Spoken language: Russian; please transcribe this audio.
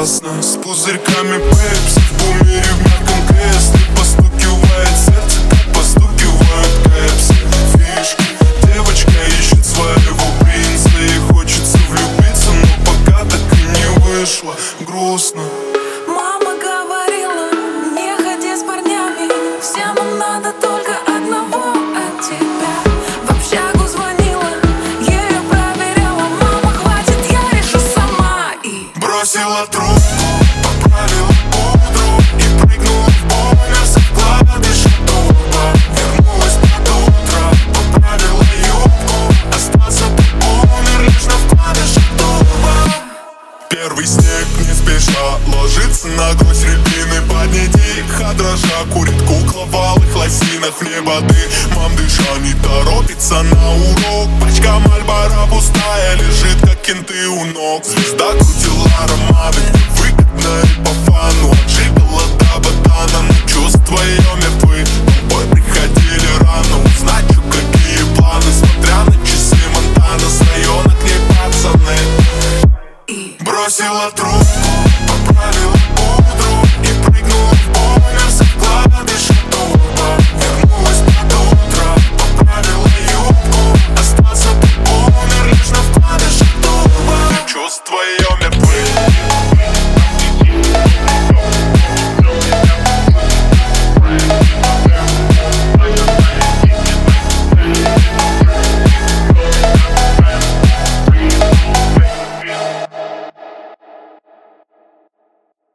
опасно. С пузырьками пепси в бумере в мягком кресле. Постукивает сердце, как постукивают кэпси. Фишки, девочка ищет своего принца. Ей хочется влюбиться, но пока так и не вышло. Грустно. Мама говорила, не ходи с парнями, всем нам надо только одного от тебя. В общагу звонила, ее проверяла. Мама, хватит, я решу сама. И бросила трубку, поправила пудру и прыгнула в бомбер с вкладыша дуба. Вернулась под утро, поправила юбку. Остался ты умер лишь на вкладыше дуба. Первый снег не спеша ложится на гвоздь рябины. Под ней тихо дрожа курит кукла в алых лосинах в воды. Мам, дыша, не торопится на урок. Пачка Мальбора пустая лежит, как кенты у ног. Звезда крутила ароматы, выгодно и по